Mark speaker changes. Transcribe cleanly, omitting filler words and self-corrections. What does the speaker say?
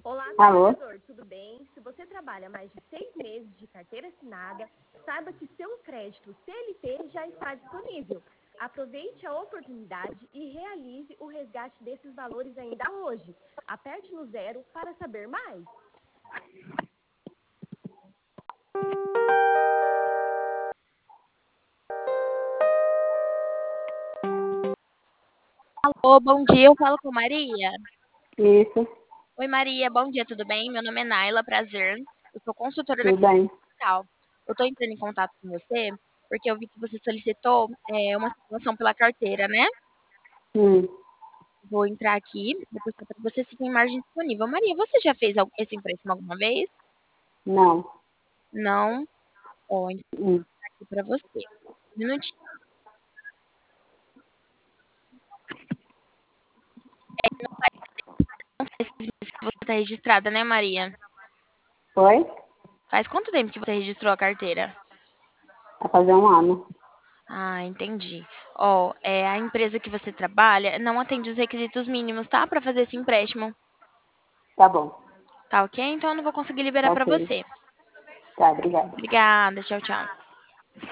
Speaker 1: Olá,
Speaker 2: Alô?
Speaker 1: trabalhador, tudo bem? Se você trabalha mais de 6 meses de carteira assinada, saiba que seu crédito CLT já está disponível. Aproveite a oportunidade e realize o resgate desses valores ainda hoje. Aperte no 0 para saber mais.
Speaker 3: Alô, bom dia, eu falo com Maria.
Speaker 2: Isso,
Speaker 3: Oi, Maria, bom dia, tudo bem? Meu nome é Naila, prazer. Eu sou consultora da
Speaker 2: tudo bem.
Speaker 3: Capital. Eu estou entrando em contato com você porque eu vi que você solicitou uma situação pela carteira, né?
Speaker 2: Hum,
Speaker 3: Vou entrar aqui, vou postar para você se tem margem disponível. Maria, você já fez esse empréstimo alguma vez?
Speaker 2: não.
Speaker 3: Não? Ó, então
Speaker 2: Hum.
Speaker 3: aqui para você. Um minutinho. Esses meses que você está registrada, né, Maria?
Speaker 2: Oi?
Speaker 3: Faz quanto tempo que você registrou a carteira?
Speaker 2: Vai fazer um ano.
Speaker 3: Ah, entendi. Ó, a empresa que você trabalha não atende os requisitos mínimos, tá? Para fazer esse empréstimo.
Speaker 2: Tá bom.
Speaker 3: Tá ok? Então eu não vou conseguir liberar
Speaker 2: Tá
Speaker 3: para
Speaker 2: ok.
Speaker 3: você.
Speaker 2: Tá, obrigada.
Speaker 3: Obrigada, tchau, tchau.